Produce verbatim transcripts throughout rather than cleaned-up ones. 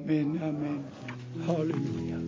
Amen, Amen. Halleluja.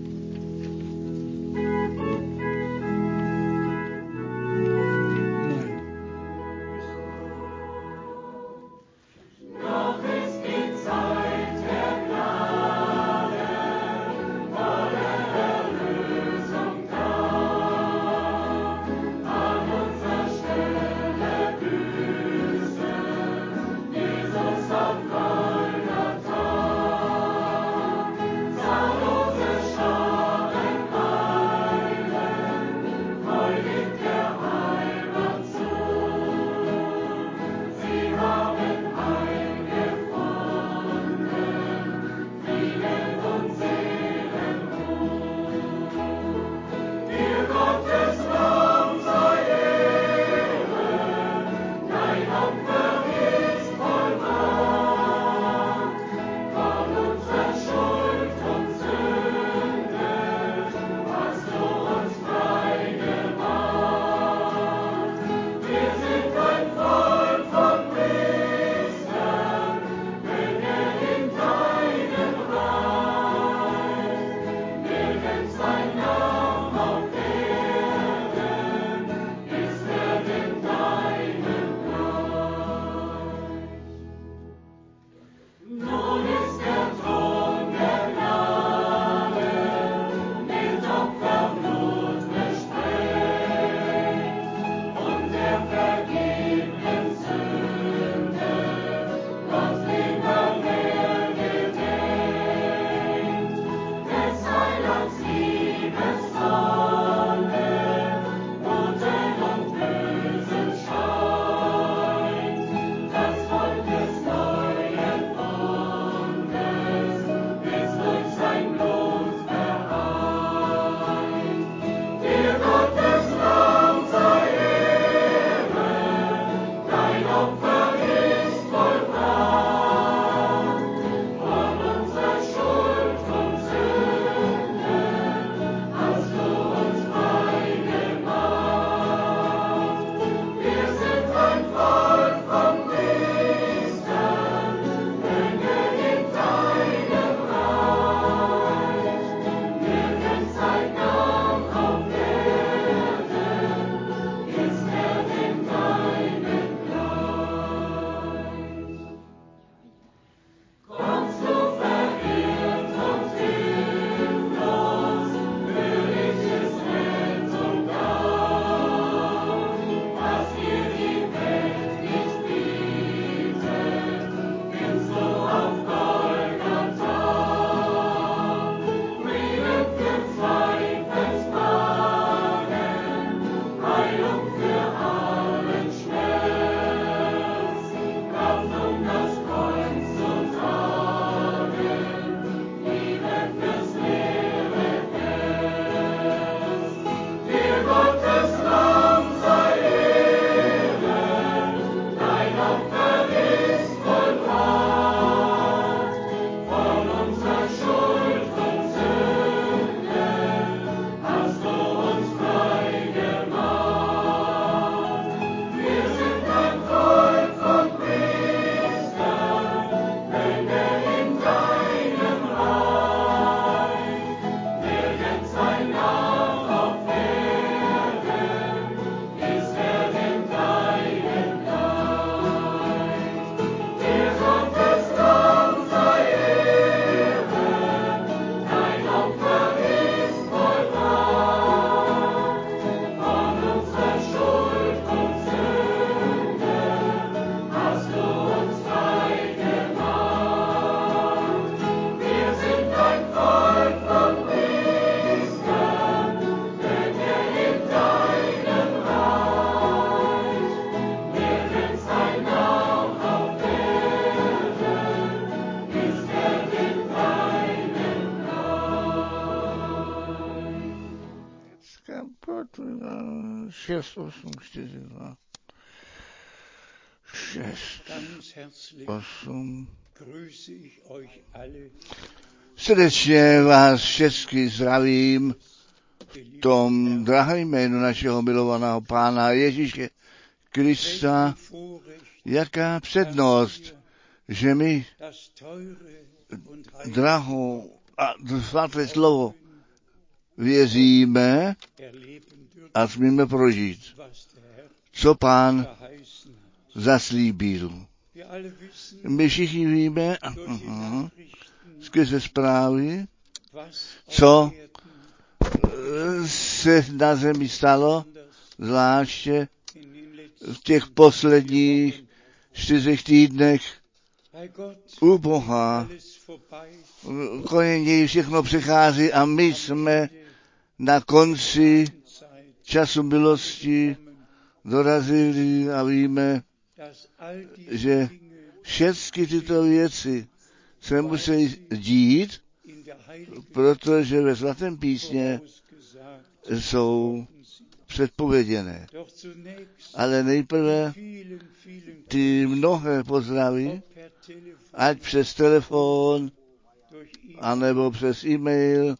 šest, osm, čtyři, dva, šest, osm. Srdečně vás všechny zdravím v tom drahém jménu našeho milovaného Pána Ježíše Krista. Jaká přednost že my drahou a svaté slovo věříme a smíme prožít, co Pán zaslíbil. My všichni víme, uh-huh, skrze zprávy, co se na zemi stalo, zvláště v těch posledních čtyřech týdnech. U Boha kolem něj všechno přechází a my jsme na konci času milosti dorazili a víme, že všechny tyto věci se musí dít, protože ve svatém písmě jsou předpověděné. Ale nejprve ty mnohé pozdravy, ať přes telefon, anebo přes e-mail.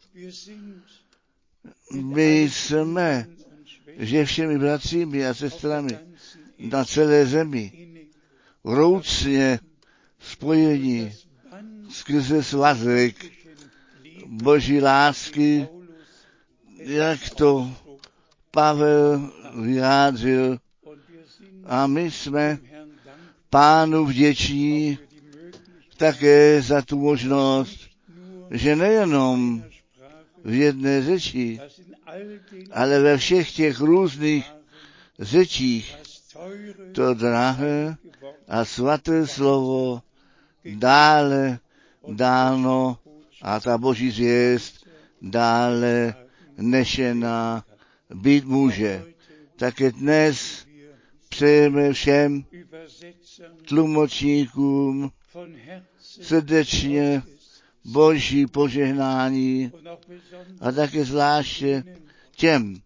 My jsme, že všemi bratřími a sestrami na celé zemi vroucně spojení skrze svazek Boží lásky, jak to Pavel vyjádřil, a my jsme Pánu vděční také za tu možnost, že nejenom v jedné řeči, ale ve všech těch různých řečích to drahé a svaté slovo dále dáno a ta Boží zvěst dále nešená být může. Také dnes přejeme všem tlumočníkům srdečně Boží požehnání a také zvláště těm,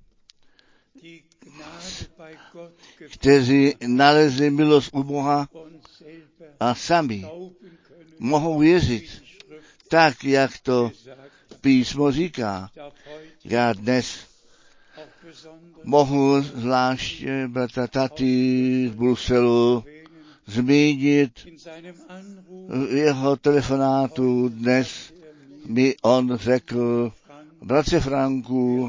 kteří nalezli milost u Boha a sami mohou věřit tak, jak to písmo říká. Já dnes mohu zvláště bratra Taty z Bruselu zmínit jeho telefonátu. Dnes mi on řekl: bratře Franku,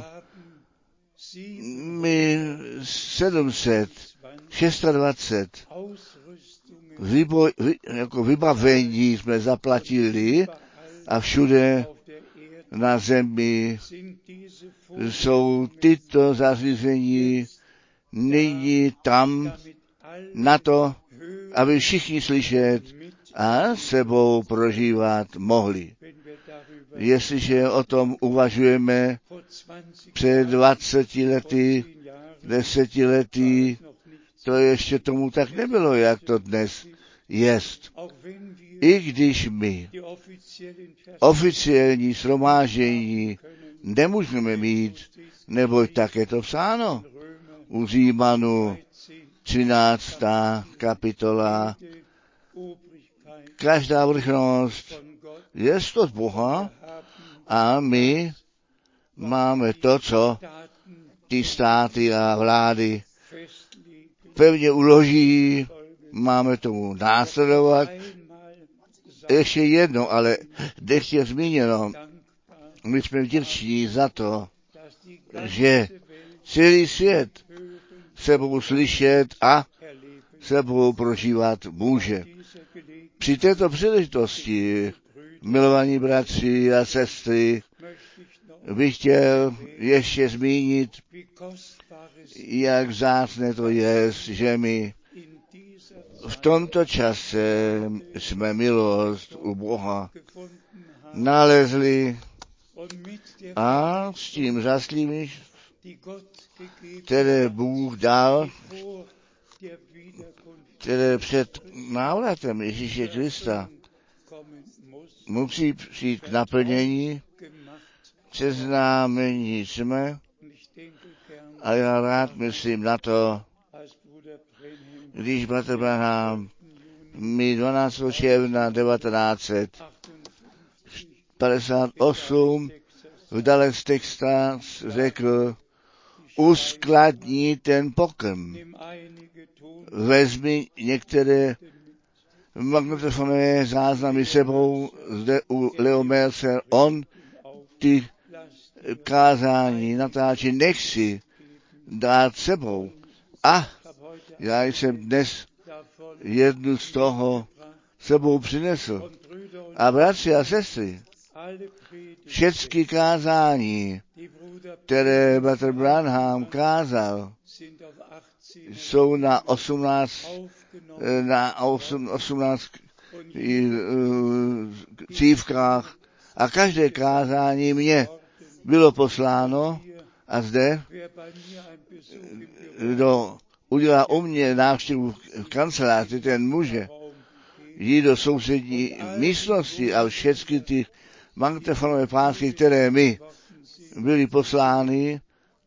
my sedm set dvacet šest vybo, vy, jako vybavení jsme zaplatili a všude na zemi jsou tyto zařízení nyní tam na to, aby všichni slyšet a sebou prožívat mohli. Jestliže o tom uvažujeme před dvaceti lety, deseti lety, to ještě tomu tak nebylo, jak to dnes jest. I když my oficiální shromáždění nemůžeme mít, neboť tak je to psáno u Římanů třináctá kapitola. Každá vrchnost je od Boha a my máme to, co ty státy a vlády pevně uloží, máme tomu následovat. Ještě jedno, ale nech je zmíněno, my jsme vděční za to, že celý svět se budou slyšet a se budou prožívat může. Při této příležitosti, milovaní bratři a sestry, bych chtěl ještě zmínit, jak vzácné to je, že my v tomto čase jsme milost u Boha nalezli a s tím zaslím, které Bůh dal, které před návratem Ježíše Krista musí přijít k naplnění, seznámení jsme, a já rád myslím na to, když bratr Branham mi dvanáctého června devatenáct set padesát osm v Dallas, Texas řekl: uskladni ten pokrm, vezmi některé magnetofonové záznamy sebou zde u Leo Mercer. On ty kázání natáčí, nech si dát sebou. A já jsem dnes jednu z toho sebou přinesl. A bratři a sestry, všechny kázání, které bratr Branham kázal, jsou na osmnáct, na osmnáct cívkách a každé kázání mě bylo posláno a zde, kdo udělá u mě návštěvu v kanceláři, ten může jít do sousední místnosti a všechny ty magnetofonové pásky, které mi byly poslány,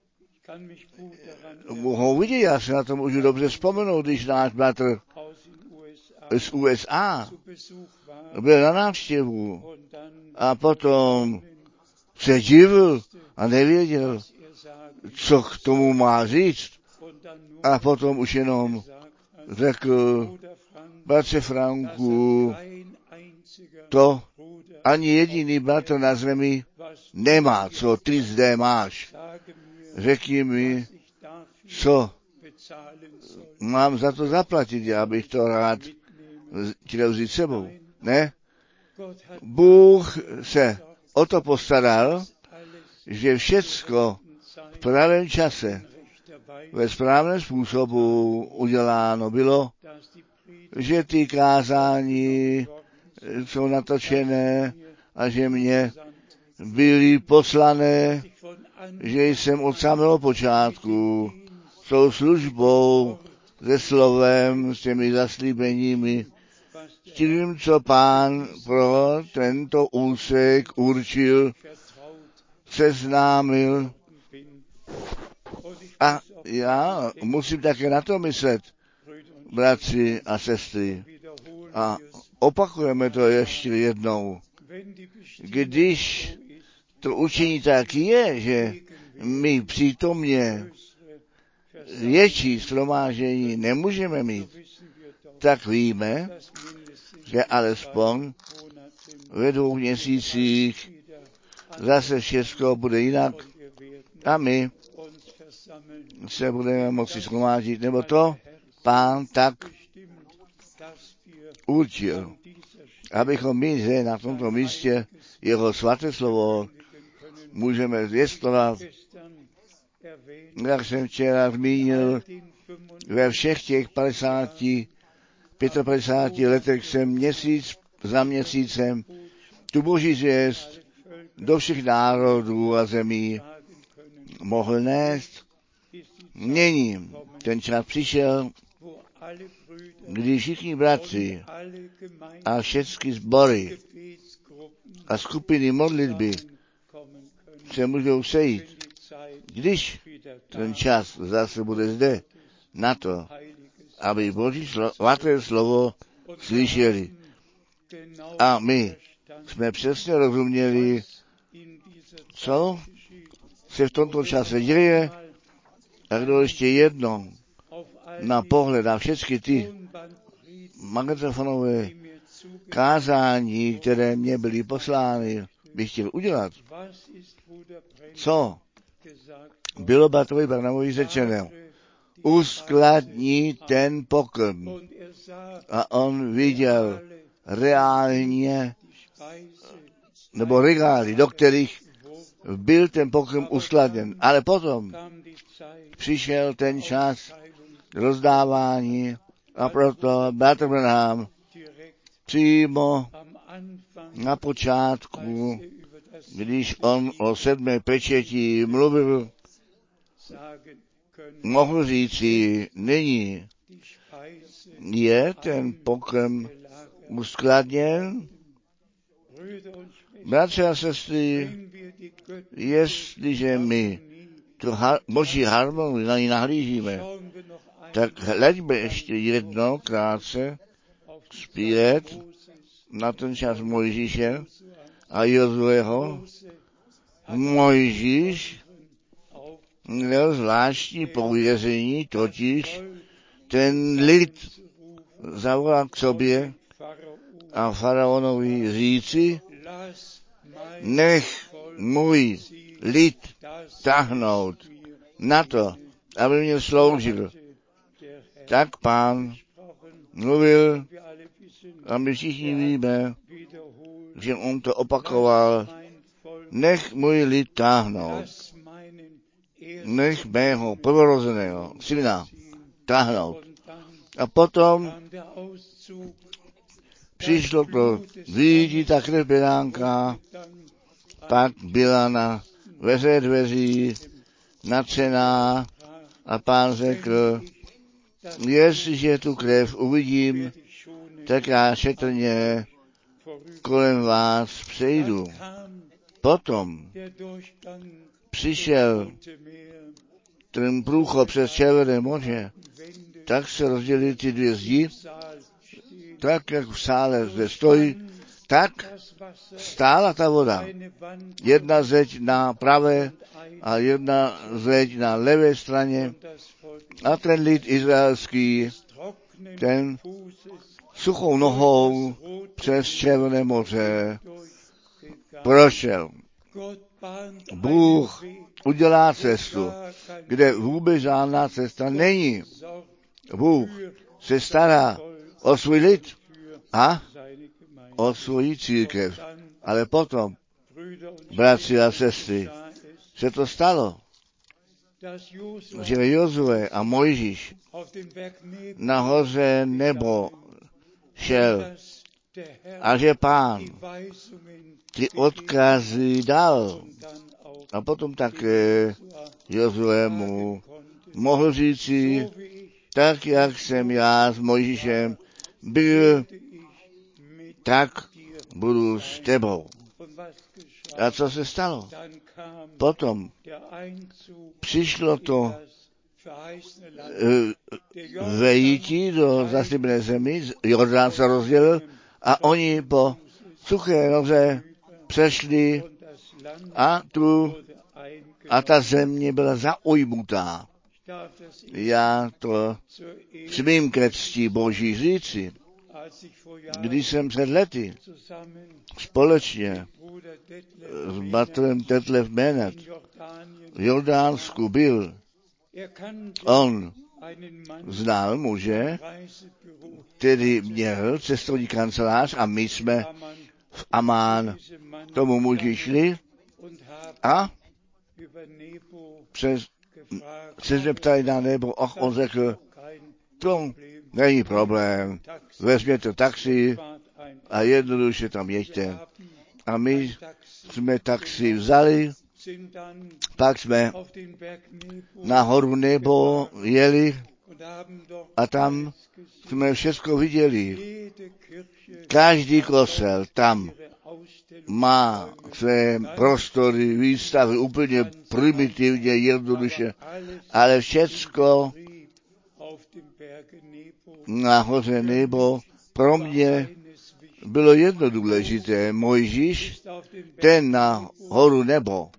mohou vidět. Já se na to můžu dobře vzpomenout, když náš bratr z U S A byl na návštěvu a potom se divil a nevěděl, co k tomu má říct. A potom už jenom řekl, bratře Franku, to ani jediný bratr na zemi nemá, co ty zde máš. Řekni mi, co mám za to zaplatit, já bych to rád chtěl vzít sebou. Ne? Bůh se o to postaral, že všecko v pravém čase, ve správném způsobu uděláno bylo, že ty kázání jsou natočené a že mě byly poslané, že jsem od samého počátku s tou službou, se slovem, s těmi zaslíbeními, s tím, co Pán pro tento úsek určil, seznámil. A já musím také na to myslet, bratři a sestry. A opakujeme to ještě jednou. Když to učiní tak je, že my přítomně větší shromáždění nemůžeme mít, tak víme, že alespoň ve dvou měsících zase všechno bude jinak a my se budeme moci shromáždit, nebo to Pán tak určil, abychom my zde na tomto místě jeho svaté slovo můžeme zvěstovat. Jak jsem včera zmínil, ve všech těch padesáti, pětapadesáti letech jsem měsíc za měsícem tu boží zvěst do všech národů a zemí mohl nést. Nyní ten čas přišel, kdy všichni bratři a všechny sbory a skupiny modlitby se můžou sejít, když ten čas zase bude zde na to, aby Boží svaté slovo slyšeli. A my jsme přesně rozuměli, co se v tomto čase děje, a kdo ještě jednou na pohled na všechny ty magnetofonové kázání, které mě byly poslány, bych chtěl udělat. Co bylo bratrovi Branhamovi řečeno? Uskladní ten pokrm. A on viděl reálně, nebo regály, do kterých byl ten pokrm uskladněn. Ale potom přišel ten čas rozdávání a proto bratr Branham přímo na počátku, když on o sedmé pečeti mluvil, mohl říci, nyní je ten pokrm uskladněn. Bratři a sestry, jestliže my tu har- boží harmonii na ní nahlížíme, tak hleďme ještě jednou krátce zpět na ten čas Mojžíše a Jozueho. Mojžíš měl zvláštní pověření, totiž ten lid zavolal k sobě a faraonovi říci, nech můj lid táhnout na to, aby mě sloužil. Tak Pán mluvil a my všichni víme, že on to opakoval, nech můj lid táhnout, nech mého prvorozeného syna táhnout. A potom přišlo to vyjítí ta krev beránka, pak byla na veře dveří natřená a Pán řekl, jestliže tu krev uvidím, tak já šetrně kolem vás přejdu. Potom přišel ten průchod přes Červené moře, tak se rozdělily ty dvě zdi, tak jak v sále zde stojí, tak stála ta voda. Jedna zeď na pravé a jedna zeď na levé straně a ten lid izraelský, ten suchou nohou přes Červené moře prošel. Bůh udělá cestu, kde vůbec žádná cesta není. Bůh se stará o svůj lid a o svoji církev. Ale potom, bratři a sestry, se to stalo, že Jozue a Mojžíš nahoře nebo šel a že Pán ty odkazy dal. A potom také Jozue mu mohl říci, tak jak jsem já s Mojžíšem byl, tak budu s tebou. A co se stalo? Potom přišlo to vejítí do zaslíbené zemi, Jordán se rozdělil a oni po suché noze přešli a tu a ta země byla zaujmutá. Já to smím ke cti Boží říci. Když jsem před lety společně s bratrem Detlef Bennett v Jordánsku byl, on znal muže, který měl cestovní kancelář a my jsme v Amán tomu muži šli a přes, se zeptali na nebo, ach, on řekl, to není problém, vezměte taxi a jednoduše tam jeďte. A my jsme taxi vzali, pak jsme na horu Nebo jeli a tam jsme všechno viděli. Každý kostel tam má své prostory, výstavy úplně primitivně, jednoduše, ale všecko na hoře Nebo pro mě bylo jedno důležité. Mojžíš, ten na horu Nebo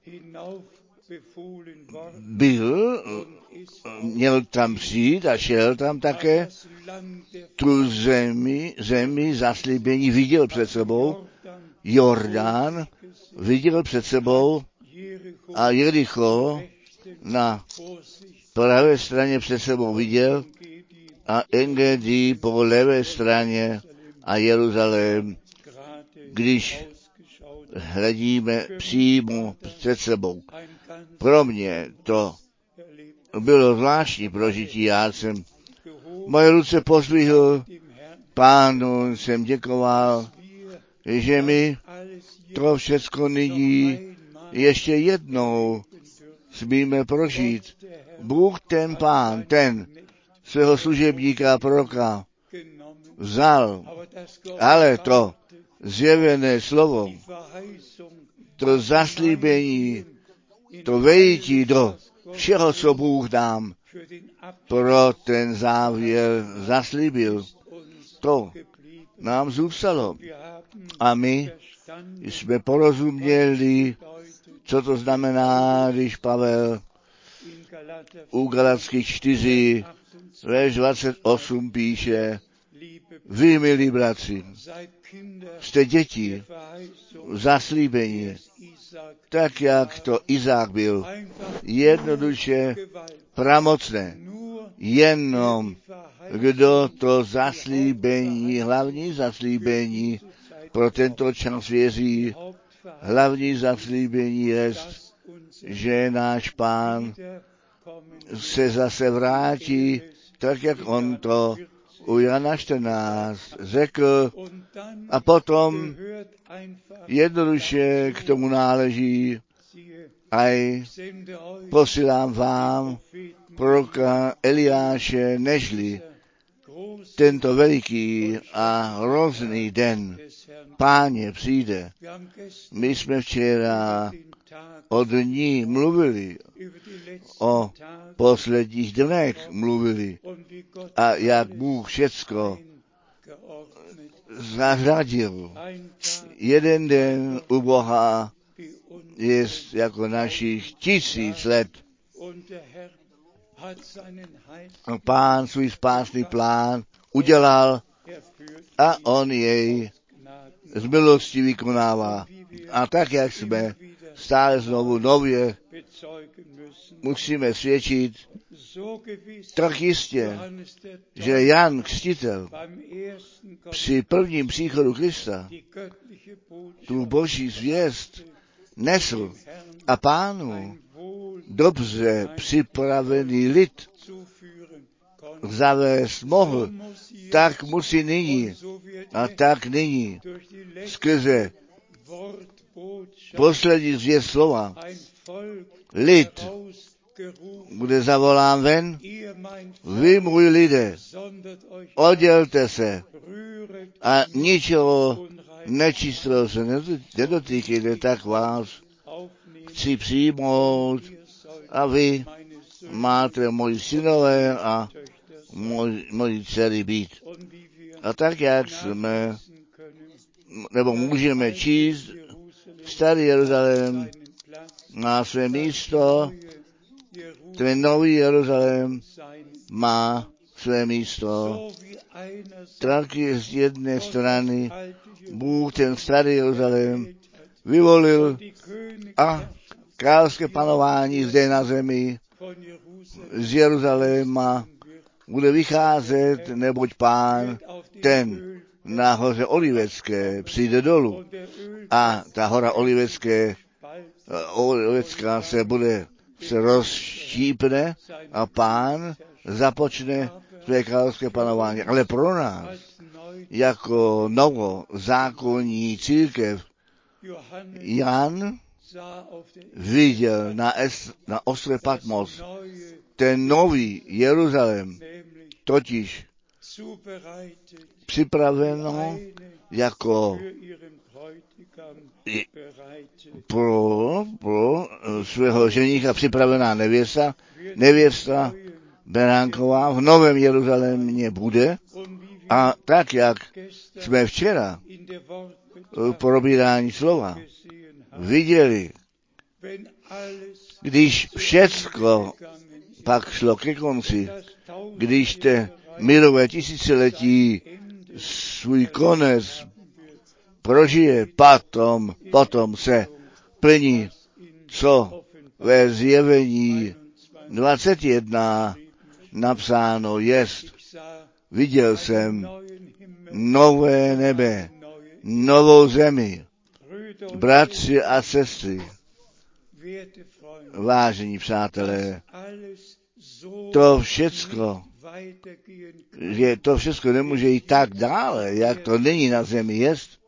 byl, měl tam přijít a šel tam také, tu zemi, zemi zaslíbení viděl před sebou, Jordán viděl před sebou a Jericho na pravé straně před sebou viděl a Engedi po levé straně a Jeruzalém, když hledíme přímo před sebou. Pro mě to bylo zvláštní prožití. Já jsem moje ruce pozdvihl, Pánu jsem děkoval, že mi to všecko nyní ještě jednou smíme prožít. Bůh ten Pán, ten svého služebníka a proroka vzal, ale to zjevené slovo, to zaslíbení, to vejítí do všeho, co Bůh nám pro ten závěr zaslíbil, to nám zůstalo. A my jsme porozuměli, co to znamená, když Pavel u Galatských čtyři, verš dvacet osm píše, Vy, milí bratři, jste děti zaslíbení, tak jak to Izák byl, jednoduše pramocné. Jenom kdo to zaslíbení, hlavní zaslíbení pro tento čas věří, hlavní zaslíbení je, že náš Pán se zase vrátí, tak jak on to u Jana čtrnáct řekl, a potom jednoduše k tomu náleží, aj posílám vám proroka Eliáše, nežli tento veliký a hrozný den Páně přijde. My jsme včera o dní mluvili, o posledních dnech mluvili a jak Bůh všecko zařadil. Jeden den u Boha je jako našich tisíc let. Pán svůj spásný plán udělal a on jej z milosti vykonává. A tak, jak jsme stále znovu nově musíme svědčit, tak jistě, že Jan Křtitel při prvním příchodu Krista tu boží zvěst nesl a Pánu dobře připravený lid zavést mohl, tak musí nyní a tak nyní skrze poslední zvěst slova lid bude zavolán ven, vy můj lidé, oddělte se a ničeho nečistého se nedotýkejte, tak vás chci přijmout a vy máte moji synové a moj, moji dcery být. A tak, jak jsme, nebo můžeme číst, Starý Jeruzalém má své místo, ten Nový Jeruzalém má své místo. Tak je z jedné strany Bůh ten Starý Jeruzalém vyvolil a královské panování zde na zemi z Jeruzaléma bude vycházet, neboť Pán ten na hoře Olivecké přijde dolů a ta hora Olivecké, Olivecká se bude, se rozštípne a Pán započne své královské panování. Ale pro nás, jako novozákonní církev, Jan viděl na, es, na ostrově Patmos ten nový Jeruzalém, totiž připraveno jako pro, pro svého ženícha připravená nevěsta, nevěsta beránková v Novém Jeruzalémě bude a tak, jak jsme včera v probírání slova viděli, když všecko pak šlo ke konci, když te milové tisíciletí svůj konec prožije, potom, potom se plní, co ve zjevení dvacet jedna napsáno jest. Viděl jsem nové nebe, novou zemi, bratři a sestry, vážení přátelé, to všecko, že to všecko nemůže jít tak dále, jak to nyní na zemi jest,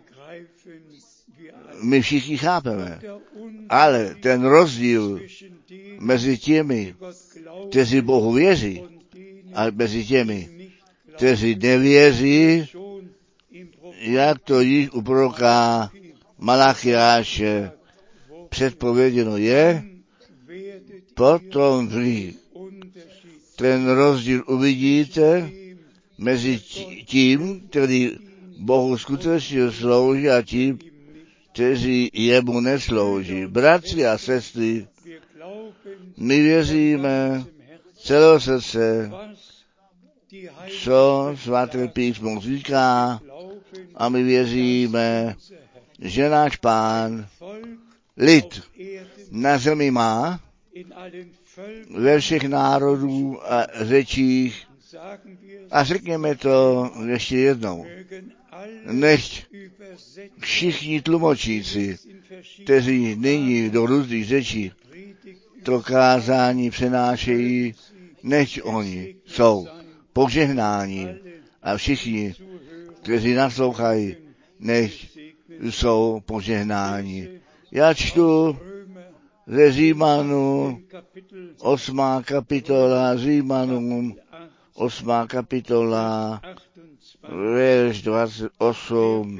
my všichni chápeme. Ale ten rozdíl mezi těmi, kteří Bohu věří, a mezi těmi, kteří nevěří, jak to již u proroka Malachiáše předpověděno je, potom vy ten rozdíl uvidíte mezi tím, který Bohu skutečně slouží a tím, kteří jemu neslouží. Bratři a sestry, my věříme celého srdce, co svaté písmo říká, a my věříme, že náš Pán lid na zemi má ve všech národů a řečích. A řekněme to ještě jednou. Nechť všichni tlumočíci, kteří nyní do různých řečí to kázání přenášejí, nechť oni jsou požehnáni a všichni, kteří naslouchají, nechť jsou požehnáni. Já čtu ze Římanů, osmá kapitola, Římanům, osmá kapitola, verš dvacet osm.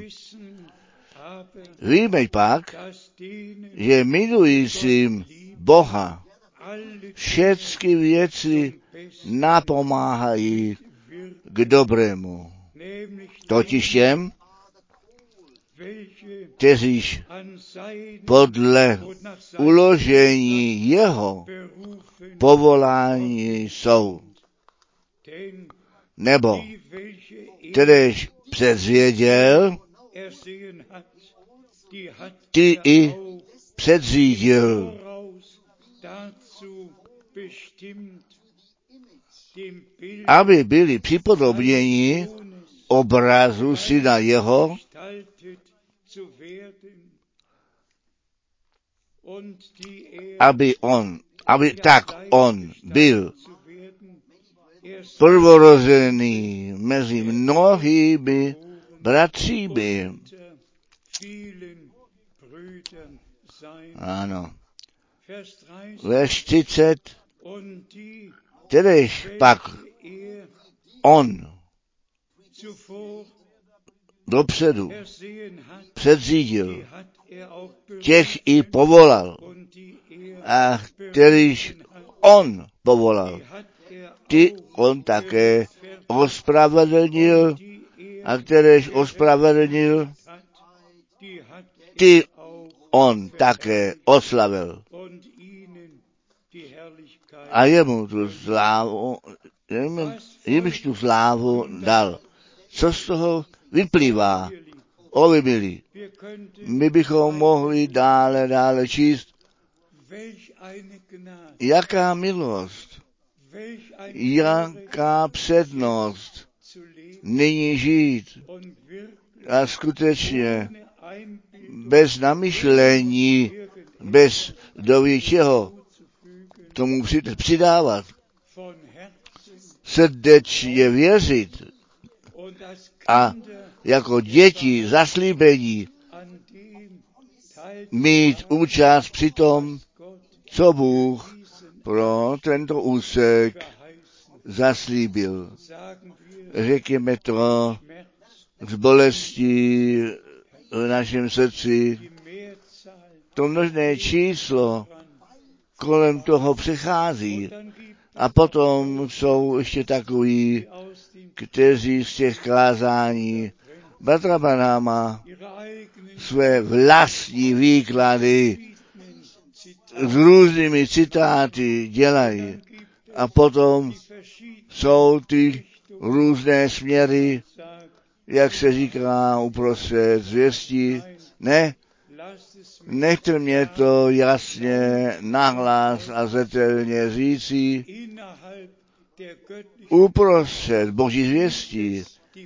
Víme pak, že milujícím Boha všechny věci napomáhají k dobrému. Totiž těm, kteříž podle uložení jeho povolání jsou. Nebo kteréž předvěděl, ty i předřídil, aby byli připodobněni obrazu syna jeho, aby on, aby tak on byl prvorozený mezi mnohými bratřími. Ano. Verš třicet, kteréž pak on dopředu předřídil, těch i povolal. A kterýž on povolal, ty on také ospravedlnil, a kteréž ospravedlnil, ty on také oslavil. A jemu tu slávu, jimž tu slávu dal. Co z toho vyplývá? O milí, my bychom mohli dále, dále číst, jaká milost, jaká přednost nyní žít a skutečně bez namyšlení, bez do něčeho k tomu přidávat, srdečně věřit a jako děti zaslíbení mít účast při tom, co Bůh pro tento úsek zaslíbil. Řekněme to s bolestí v našem srdci. To množné číslo kolem toho přechází. A potom jsou ještě takoví, kteří z těch kázání bratra Branhama své vlastní výklady s různými citáty dělají. A potom jsou ty různé směry, jak se říká uprostřed zvěstí. Ne, nechte mě to jasně nahlas a zřetelně říci. Uprostřed Boží zvěstí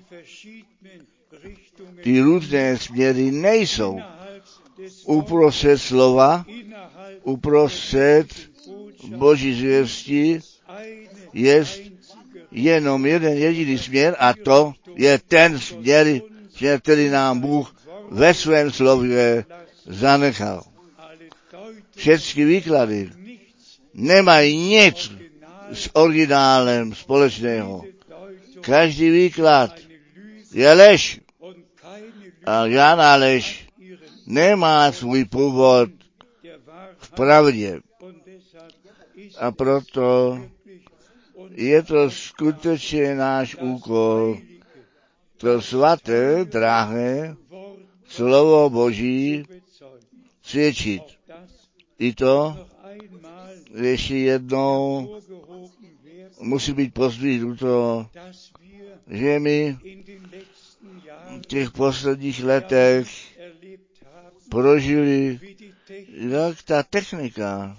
ty různé směry nejsou. Uprostřed slova, uprostřed Boží zvěstí je jenom jeden jediný směr, a to je ten směr, směr, který nám Bůh ve svém slově zanechal. Všechny výklady nemají nic s originálem společného. Každý výklad je lež. A žádná lež nemá svůj původ v pravdě. A proto je to skutečně náš úkol, to svaté, drahé slovo Boží svědčit. I to ještě jednou musí být pozdvižnuto, že my v těch posledních letech prožili, jak ta technika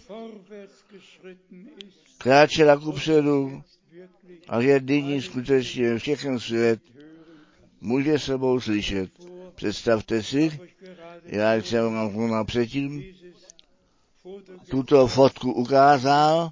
kráčela kupředu a že nyní skutečně všechny svět může sebou slyšet. Představte si, já jsem vám předtím tuto fotku ukázal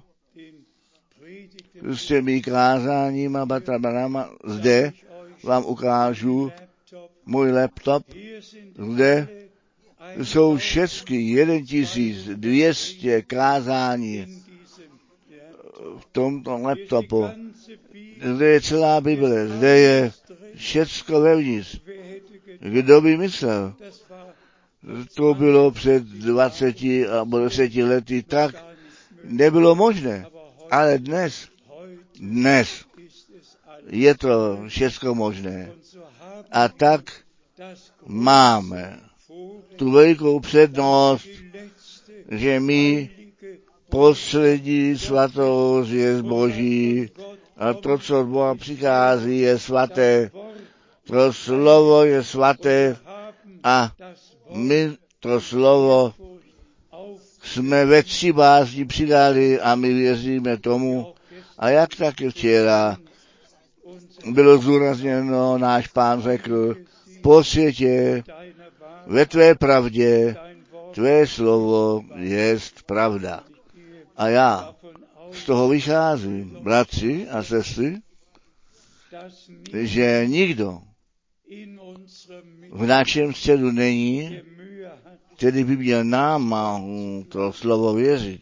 s těmi kázáníma, batabarama. Zde vám ukážu můj laptop, zde jsou všechny jeden tisíc dvě stě kázání v tomto laptopu. Zde je celá Bible, zde je všecko vevnitř. Kdo by myslel? To bylo před dvaceti nebo deseti lety, tak nebylo možné. Ale dnes, dnes je to všecko možné. A tak máme tu velikou přednost, že my poslední svatost je z Boží a to, co od Boha přichází, je svaté. To slovo je svaté a my to slovo jsme ve tři bázni přidali a my věříme tomu. A jak taky včera bylo zdůrazněno, náš Pán řekl, po světě, ve tvé pravdě, tvé slovo jest pravda. A já z toho vycházím, bratři a sestry, že nikdo v našem středu není, který by měl námahu to slovo věřit.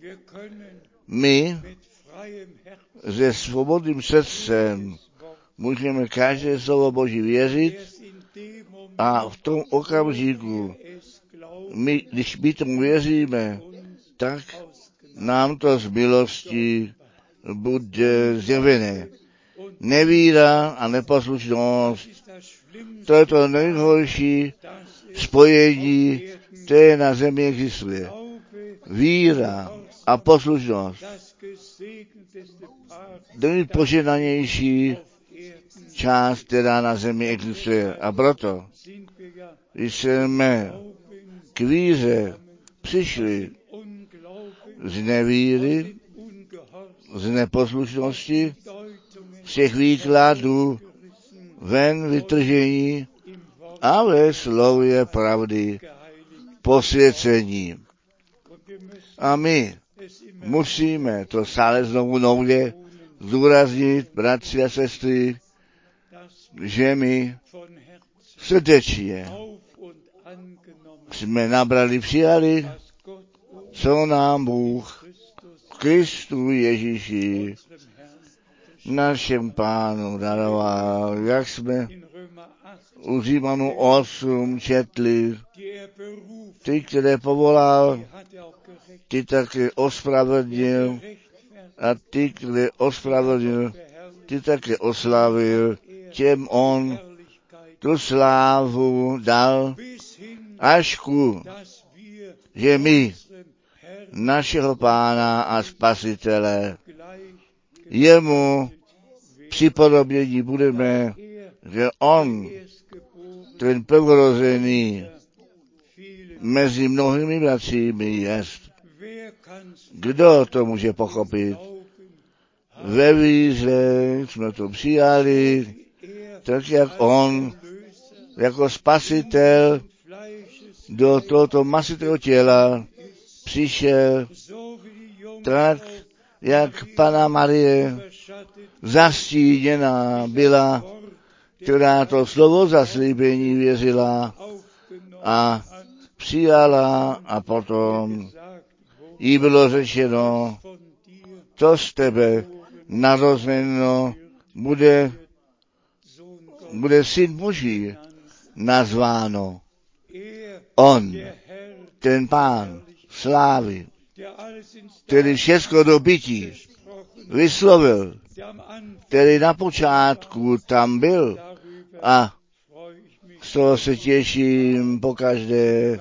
My se svobodným srdcem můžeme každé slovo Boží věřit a v tom okamžiku, my, když my tomu věříme, tak nám to z milosti bude zjevené. Nevíra a neposlušnost, to je to nejhorší spojení, které na zemi existuje. Víra a poslušnost, nejpožehnanější část, která na zemi existuje. A proto, když jsme k víře přišli z nevíry, z neposlušnosti, z těch výkladů, ven vytržení a ve slově pravdy posvěcení. A my musíme to stále znovu nově zdůraznit, bratři a sestry, že my srdečně jsme nabrali, přijali, co nám Bůh v Kristu Ježíši, našem Pánu, daroval, jak jsme u Římanů osm četli, ty, které povolal, ty také ospravedlnil a ty, které ospravedlnil, ty také oslavil, těm on tu slávu dal až ku, že my našeho Pána a Spasitele jemu připodobnění budeme, že on, ten prvorozený, mezi mnohými bratřími jest. Kdo to může pochopit? Ve víře jsme to přijali, tak jak on, jako spasitel do tohoto masitého těla přišel, tak jak Panna Marie zastíněná byla, která to slovo zaslíbení věřila a přijala a potom jí bylo řečeno, to z tebe narozeno bude, bude syn Boží nazváno. On, ten Pán slávy, který všechno do bytí vyslovil, který na počátku tam byl a z toho se těším pokaždé,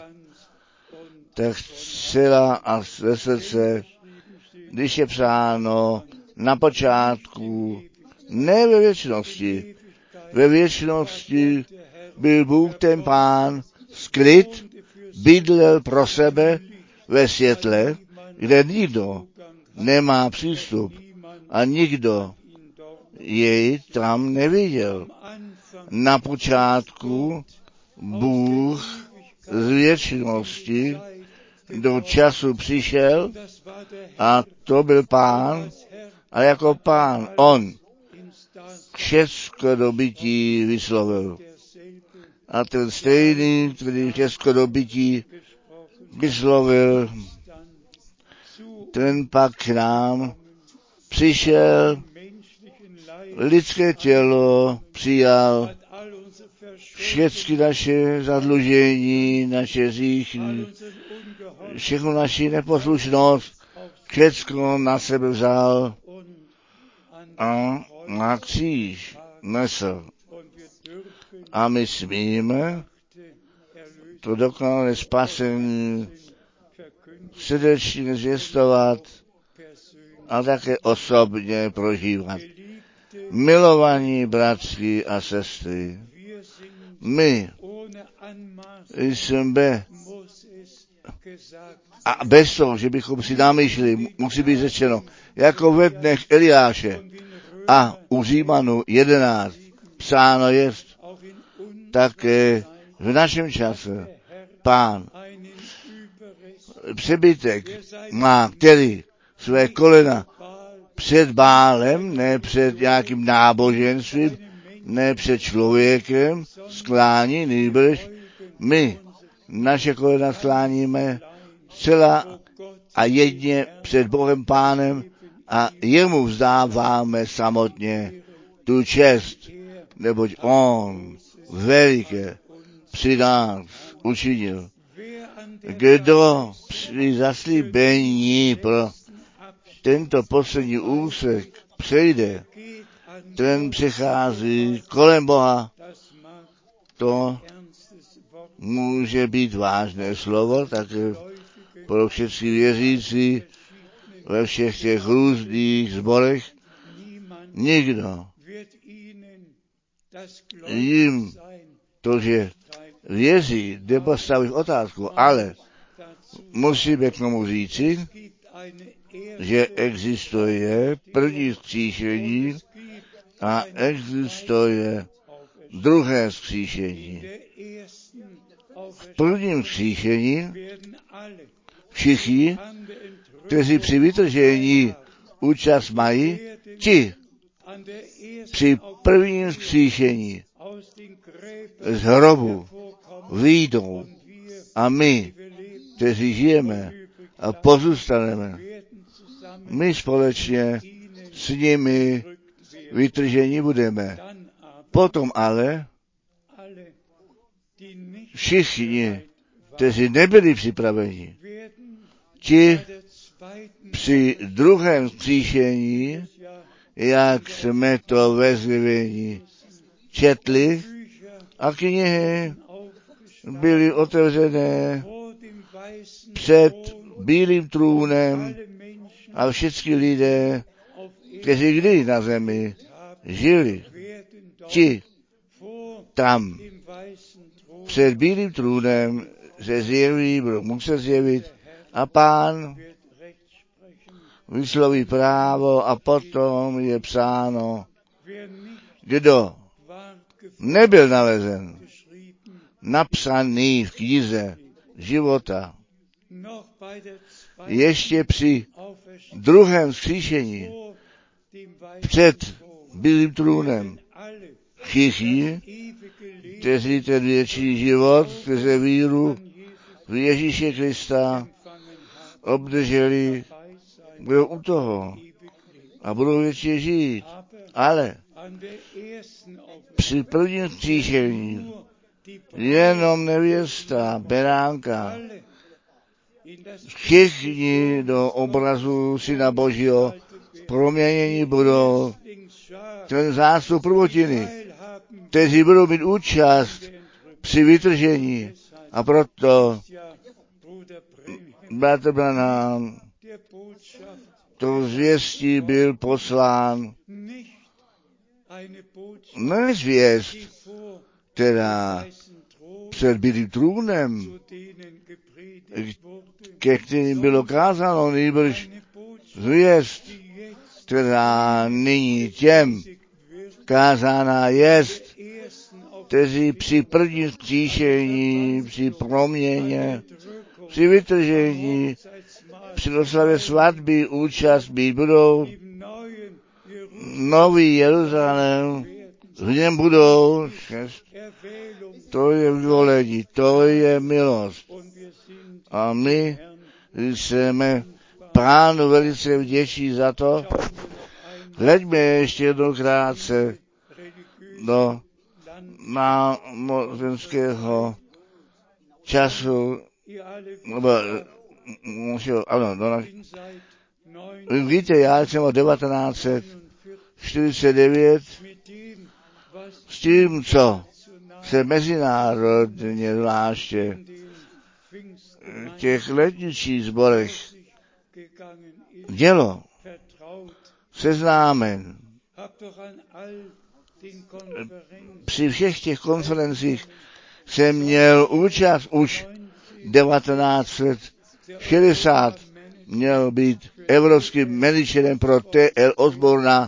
tak celá a ze srdce, když je psáno, na počátku, ne ve věčnosti. Ve věčnosti byl Bůh ten Pán skryt, bydlel pro sebe ve světle, kde nikdo nemá přístup a nikdo jej tam neviděl. Na počátku Bůh z věčnosti do času přišel a to byl Pán a jako Pán on všecko do bytí vyslovil. A ten stejný, který všecko do bytí vyslovil, ten pak k nám přišel, lidské tělo přijal, všechny naše zadlužení, naše hříchy, všechnu naši neposlušnost, všechno na sebe vzal a na kříž nesl. A my smíme to dokonalé spasení srdečně zvěstovat a také osobně prožívat. Milovaní bratři a sestry, my jsme a bez toho, že bychom si namýšleli, musí být řečeno, jako ve dnech Eliáše a u Římanů jedenáct psáno jest, také v našem čase Pán přebytek má, který své kolena před Bálem, ne před nějakým náboženstvím, ne před člověkem sklání, nýbrž my naše kolena skláníme zcela a jedně před Bohem Pánem a jemu vzdáváme samotně tu čest, neboť on veliké při nás učinil. Kdo při zaslíbení pro tento poslední úsek přejde, ten přechází kolem Boha. To může být vážné slovo, také pro všechny věřící ve všech těch různých sborech. Nikdo jim to, že věří, nepostaví otázku, ale musíme k tomu říci, že existuje první vzkříšení a existuje druhé vzkříšení. V prvním vzkříšení všichni, kteří při vytržení účast mají, ti při prvním vzkříšení z hrobu vyjdou a my, kteří žijeme a pozůstaneme, my společně s nimi vytržení budeme. Potom ale všichni, kteří nebyli připraveni, ti při druhém vzkříšení, jak jsme to ve zjevení četli, a knihy byly otevřené před bílým trůnem a všichni lidé, kteří kdy na zemi žili, ti tam před bílým trůnem se zjeví, budou muset zjevit a Pán vysloví právo a potom je psáno, kdo nebyl nalezen, napsaný v knize života, ještě při druhém vzkříšení před bílým trůnem. Všichni, kteří ten věčný život, skrze víru v Ježíše Krista obdrželi, budou u toho a budou věčně žít. Ale při prvním vzkříšení jenom nevěsta, beránka, všichni do obrazu Syna Božího proměnění budou, ten zástup prvotiny, kteří budou mít účast při vytržení. A proto bratr Branham to zvěstí byl poslán ne zvěst, která před bílým trůnem, ke kterým bylo kázáno, nýbrž zvěst, která nyní těm kázána jest, kteří při prvním vzkříšení, při proměně, při vytržení, při oslavě svatby účast mít budou, nový Jeruzalém, v něm budou, šest, to je vyvolení, to je milost. A my jsme Pánu velice vděční za to. Hleďme ještě jednou krátce do námořenského času, nebo, ano, do naš... Víte, já jsem od devatenáct set čtyřicet devět s tím, co se mezinárodně zvláště v těch letničních sborech dělo, seznámen. Při všech těch konferencích jsem měl účast už devatenáct set šedesát měl být evropským manažerem pro T L Osborna.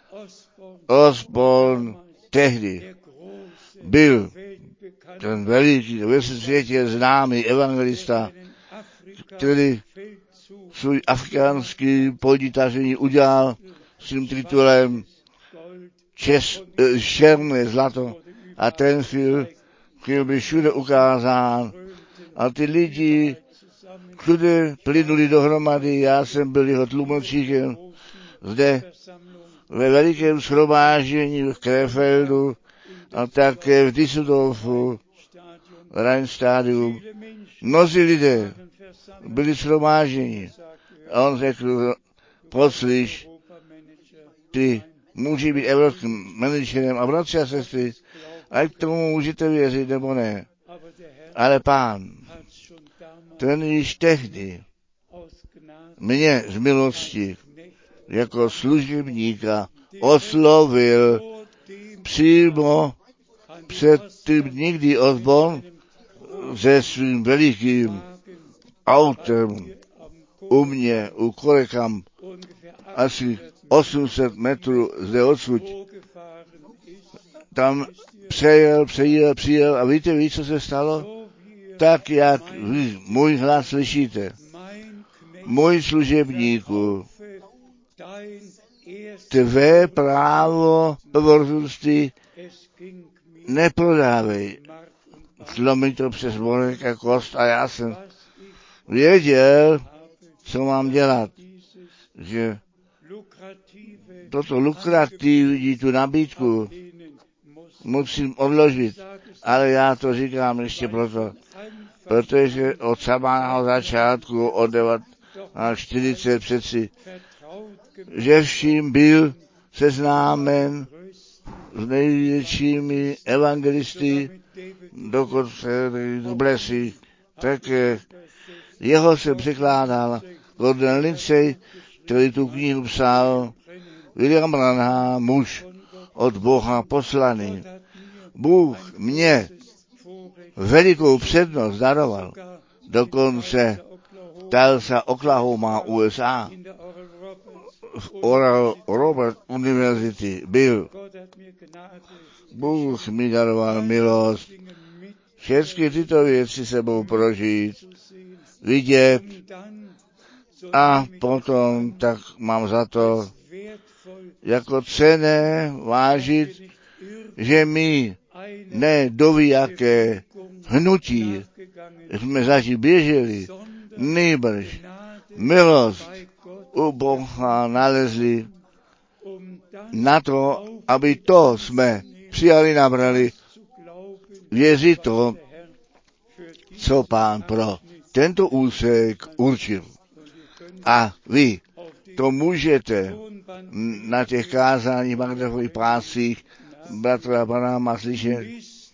Osborn tehdy byl ten veliký, ve světě známý evangelista, který svůj afrikánský poditaření udělal s tím titulem Čes, černé zlato a ten film, který byl všude ukázán a ty lidi všude plynuli dohromady, já jsem byl jeho tlumočníkem zde ve velikém shromáždění v Krefeldu a také v Düsseldorfu, Rheinstadium. Mnozí lidé byli shromážděni a on řekl, poslyš, ty může být evropským manažerem a bratři a sestry, ať tomu můžete věřit nebo ne. Ale Pán, ten již tehdy mě z milosti jako služebníka oslovil přímo před tím nikdy Osborn se svým velikým autem u mě, u Korekam, asi osm set metrů zde odsud. Tam přejel, přejel, přijel a víte, víc, co se stalo? Tak, jak vy můj hlas slyšíte. Můj služebníku, tvé právo prvorství neprodávej. Šlo mi to přes morek a kost a já jsem věděl, co mám dělat. Že toto lukrativní tu nabídku musím odložit. Ale já to říkám ještě proto, protože od samého začátku, od devatenáct čtyřicet přeci, že vším byl seznámen s největšími evangelisty, dokonce do Blesy, tak jeho se překládal Gordon Lindsay, který tu knihu psal, William Branham, muž od Boha poslaný. Bůh mě velikou přednost daroval, dokonce Tulsa, Oklahoma, U S A, v Oral Robert University byl. Bůh mi daroval milost. Všechny tyto věci sebou prožít, vidět a potom tak mám za to jako cenné vážit, že my ne doví jaké hnutí jsme zatím běželi, nýbrž milost u Boha nalezli na to, aby to jsme přijali, nabrali, věřit to, co Pán pro tento úsek určil. A vy to můžete na těch kázáních, magnetofových pásích bratra Branhama slyšet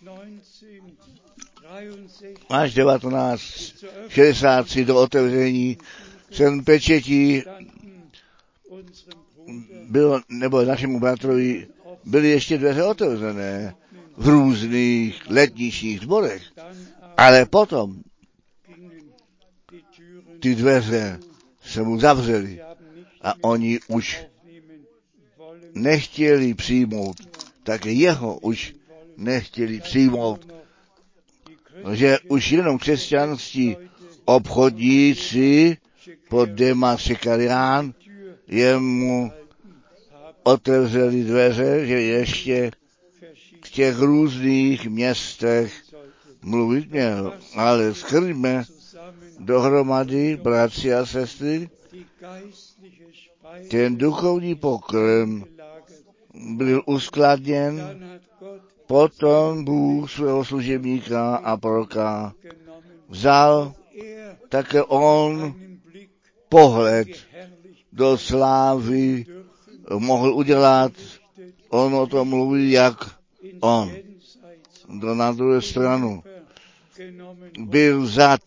až devatenáct šedesát tři do otevření sedm pečetí bylo, nebo našemu bratrovi byly ještě dveře otevřené v různých letničních sborech, ale potom ty dveře se mu zavřely a oni už nechtěli přijmout, tak jeho už nechtěli přijmout, že už jenom křesťanství obchodníci pod Dema Šekarián jemu otevřeli dveře, že ještě v těch různých městech mluvit měl. Ale shrňme dohromady, bratři a sestry, ten duchovní pokrm byl uskladněn, potom Bůh svého služebníka a proroka vzal, také on pohled do slávy mohl udělat. On o tom mluví, jak on. Do na druhou stranu byl vzat,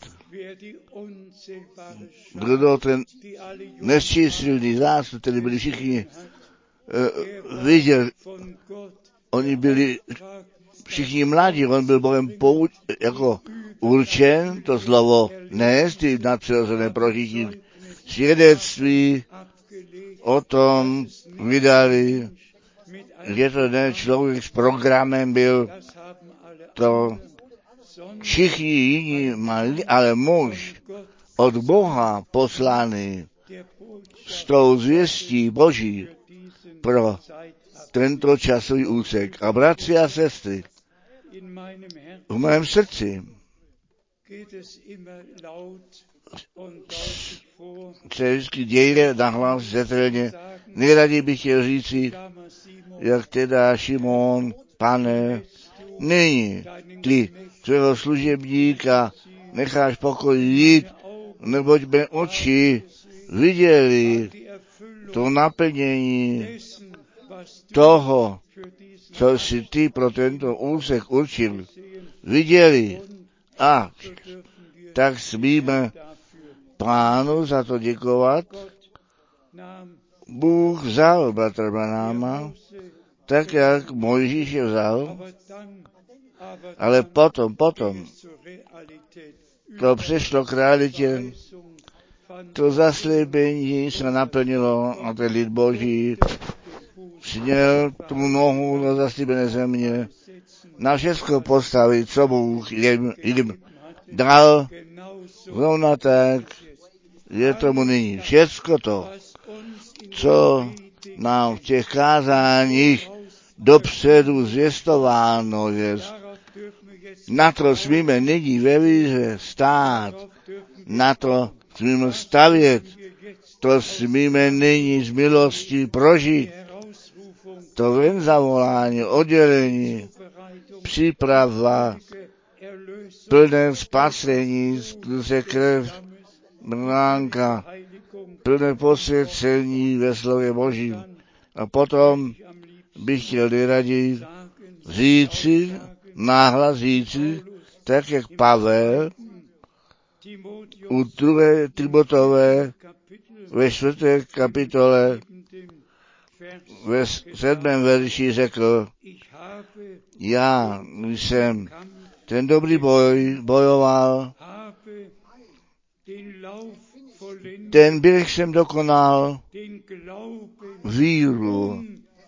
kdo ten nesčíslný zástup, který byli všichni uh, viděl, oni byli všichni mladí, on byl Bohem pouč, jako určen, to slovo nést, ty nadpřirozené prožití, svědectví o tom vydali, že to ten člověk s programem byl, to všichni jiní mali, ale muž od Boha poslaný s tou zvěstí Boží pro tento časový úsek. A bratři a sestry, v mém srdci se vždycky děje nahlas zetelně. Nejraději bych chtěl říci, jak teda Šimon, Pane, nyní ty svého služebníka necháš pokoj jít, neboť mé oči viděli to naplnění toho, co si ty pro tento úsek určil, viděli. A tak smíme Pánu za to děkovat. Bůh vzal bratra Branáma, tak jak Mojžíš je vzal, ale potom, potom to přešlo k realitě, to zaslíbení se naplnilo a ten lid Boží směl tu nohu na zaslíbené země, na všechno postavit, co Bůh jim, jim dal, zrovna tak je tomu nyní. Všecko to, co nám v těch kázáních dopředu zvěstováno je, na to smíme nyní ve víře stát, na to smíme stavět, to smíme nyní z milosti prožít, to ven zavolání, oddělení, příprava, plné spasení, skrze krev bránka, plné posvěcení ve slově Božím. A potom bych chtěl nejraději říci, náhlas říci, tak jak Pavel u druhé Timotové ve čtvrté kapitole ve sedmém verši řekl, já jsem ten dobrý boj bojoval, ten běh jsem dokonal, víru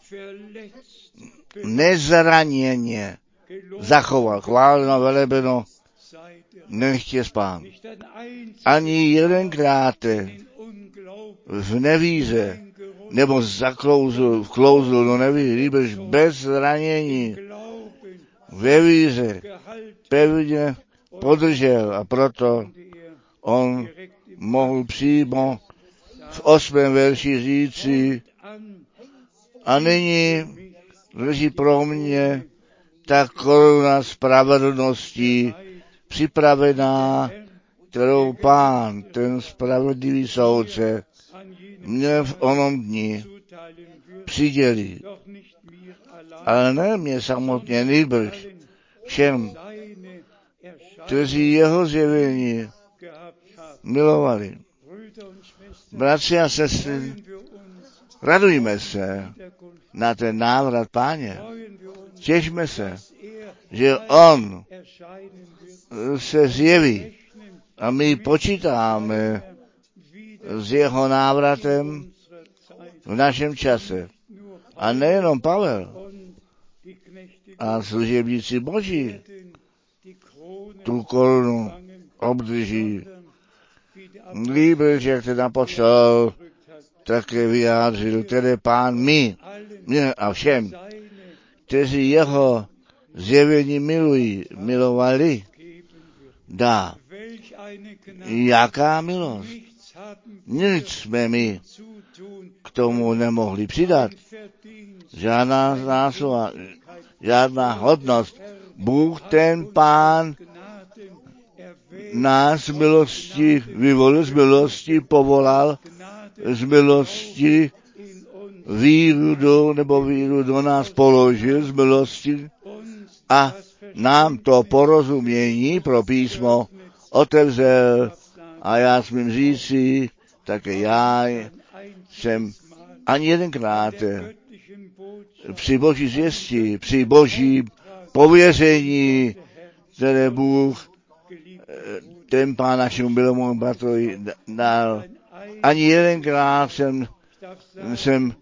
nezraněně zachoval. Chváleno, velebeno, nechtě spát. Ani jedenkrát v nevíře, nebo zaklouzl, vklouzl do nevíře, líbeš bez zranění, ve víře, pevně podržel a proto on mohl přímo v osmém verši říci, a nyní leží pro mě ta koruna spravedlnosti připravená, kterou Pán, ten spravedlivý soudce, mě v onom dni přidělí. Ale ne mě samotně, nýbrž všem, kteří jeho zjevení milovali. Bratři a sestry, Radujme se na ten návrat Páně. Těšme se, že on se zjeví a my počítáme s jeho návratem v našem čase. A nejenom Pavel a služebníci Boží tu korunu obdrží. Líbíš, jak ten apoštol také vyjádřil, tedy Pán mi, mě a všem, kteří jeho zjevení milují, milovali, dá. Jaká milost? Nic jsme my k tomu nemohli přidat. Žádná zásluha, žádná hodnost. Bůh, ten Pán, nás z milosti vyvolil, z milosti povolal, z milosti víru do, nebo víru do nás položil, z milosti a nám to porozumění pro písmo otevřel a já smím říci, také já jsem ani jedenkrát při Boží zvěsti, při Boží pověření, které Bůh ten Pán našemu milému bratrovi dal. Ani jedenkrát jsem, jsem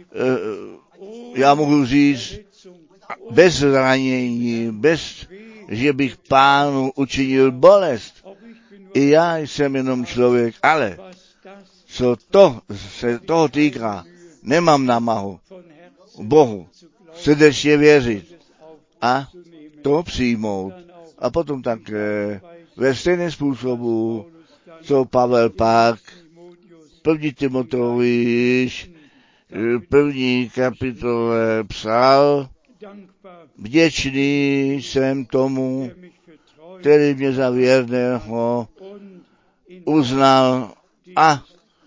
já mohu říct, bez zranění, bez, že bych Pánu učinil bolest. I já jsem jenom člověk, ale co to se toho týká, nemám námahu Bohu srdečně věřit a to přijmout. A potom také ve stejném způsobu, co Pavel pak první Timoteovi první kapitole psal, vděčný jsem tomu, který mě za věrného uznal a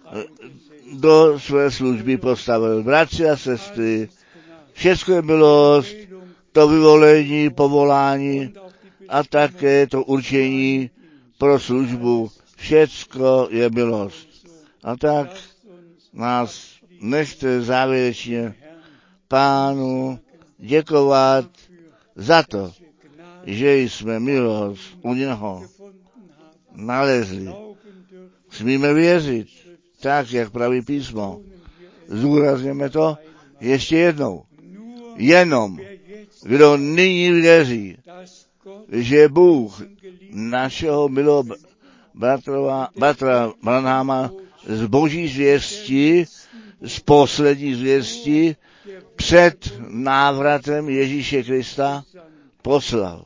do své služby postavil. Bratři a sestry, všechno je milost, to vyvolení, povolání a také to určení pro službu. Všecko je milost. A tak nás nechte závěrečně Pánu děkovat za to, že jsme milost u něho nalezli. Smíme věřit, tak, jak praví písmo. Zúrazněme to ještě jednou. Jenom, kdo nyní věří, že Bůh našeho milého bratra, bratra Branhama z Boží zvěstí, z poslední zvěstí, před návratem Ježíše Krista poslal.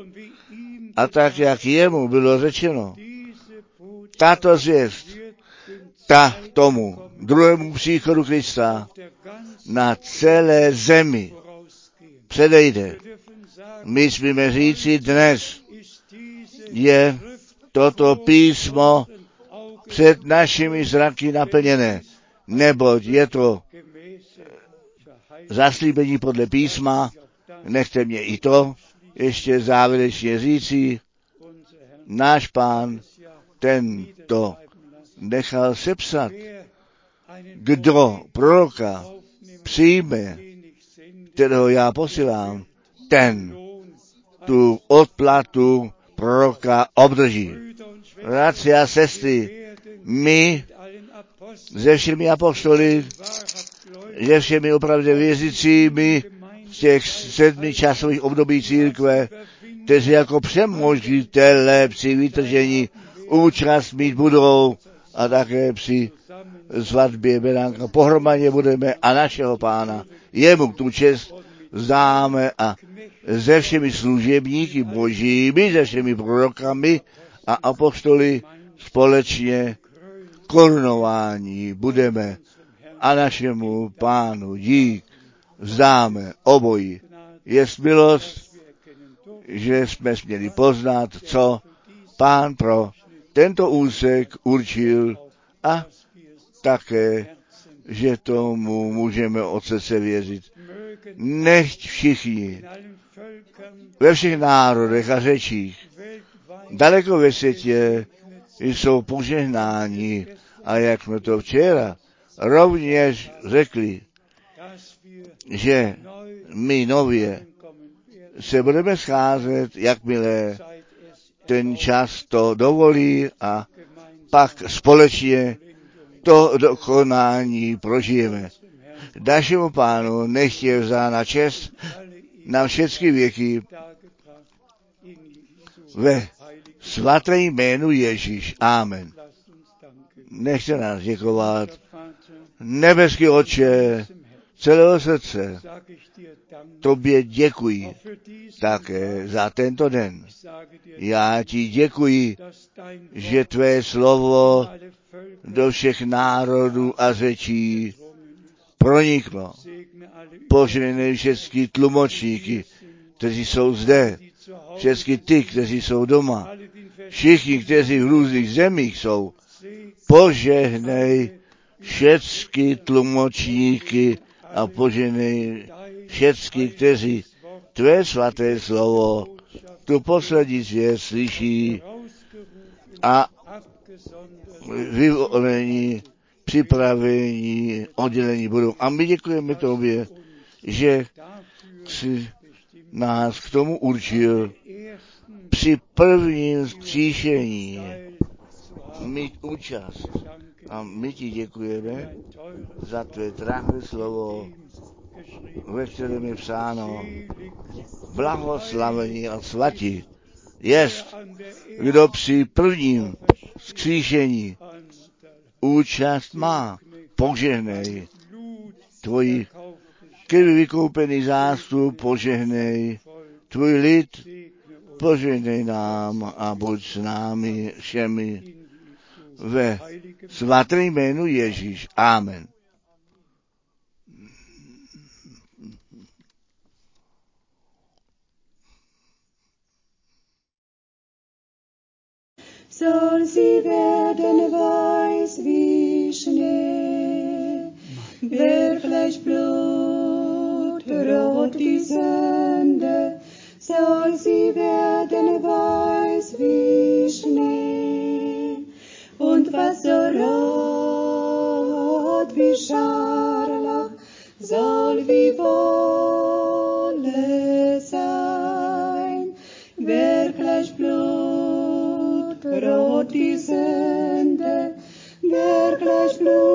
A tak, jak jemu bylo řečeno, tato zvěst, ta tomu druhému příchodu Krista na celé zemi předejde. My smíme říci dnes, je toto písmo před našimi zraky naplněné, neboť je to zaslíbení podle písma. Nechte mě i to ještě závěrečně říci. Náš Pán ten to nechal sepsat. Kdo proroka přijme, kterého já posílám, ten tu odplatu proroka obdrží. Bratři a sestry, my se všemi apoštoly, se všemi opravdu věřícími z těch sedmi časových období církve, kteří jako přemožitelé při vytržení účast mít budou a také při svatbě Beránka pohromadě budeme a našeho Pána jemu tu čest vzdáme a se všemi služebníky božími, se všemi prorokami a apoštoly společně korunování budeme a našemu Pánu dík vzdáme obojí. Je milost, že jsme směli poznat, co Pán pro tento úsek určil a také, že tomu můžeme od srdce věřit. Nechť všichni ve všech národech a řečích daleko ve světě jsou požehnáni a jak jsme to včera rovněž řekli, že my nově se budeme scházet, jakmile ten čas to dovolí a pak společně to dokonání prožijeme. Našemu Pánu nechť je vzána čest na všechny věky ve svaté jménu Ježíš. Amen. Nechte nás děkovat. Nebeský Otče, celého srdce tobě děkuji také za tento den. Já ti děkuji, že tvé slovo do všech národů a řečí proniklo. Požehnej všechny tlumočníky, kteří jsou zde, všechny ty, kteří jsou doma, všichni, kteří v různých zemích jsou. Požehnej všechny tlumočníky a požehnej všechny, kteří tvé svaté slovo, tu poslední svět slyší a vyvolení, připravení, oddělení budou. A my děkujeme tobě, že jsi nás k tomu určil při prvním vzkříšení mít účast. A my ti děkujeme za tvé drahé slovo, ve kterém je psáno blahoslavení a svatí jest, kdo při prvním vzkříšení účast má. Požehnej tvoji krví vykoupený zástup, požehnej tvůj lid, požehnej nám a buď s námi všemi ve svatém jménu Ježíš. Amen. Soll sie werden weiß wie Schnee, wirklich blutrot die Sünde, soll sie werden weiß wie Schnee, und was so rot wie Scharlach soll wie Wolle sein, wirklich blutrot die Sünde, wirklich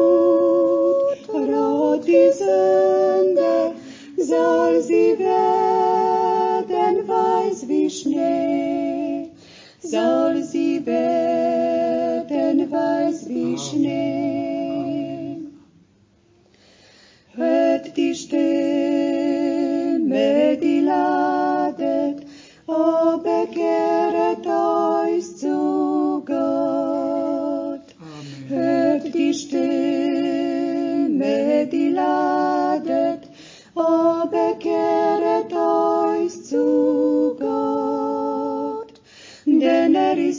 blutrot die Sünde, soll sie werden weiß wie Schnee, soll sie werden weiß wie Schnee. Hört die Stimme, die ladet, o bekehret euch zu Gott. Amen. Hört die Stimme, die ladet, o bekehret euch zu Gott. Denn er ist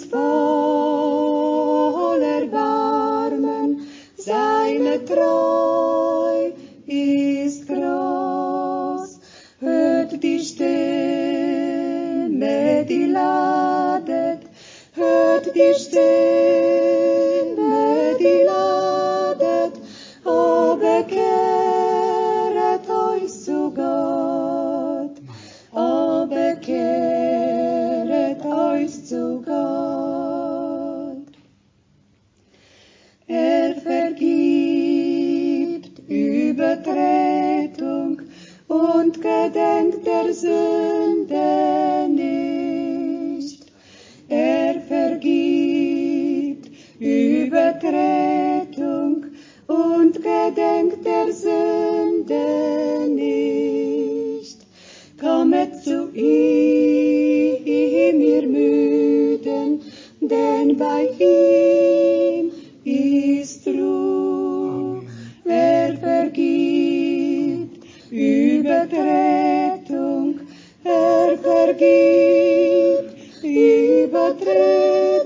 voll Erbarmen, seine Treu ist groß. Hört die Stimme, die ladet, hört die Stimme, die ladet, o bekehret euch zu Gott, o bekehret euch zu Gott. Er vergibt Übertretung und gedenkt der Sünde nicht. Er vergibt Übertretung und gedenkt der Sünde nicht. Kommet zu ihm, ihr Müden, denn bei ihm ist Ruhe. Er vergibt Übertretung, er vergibt Übertretung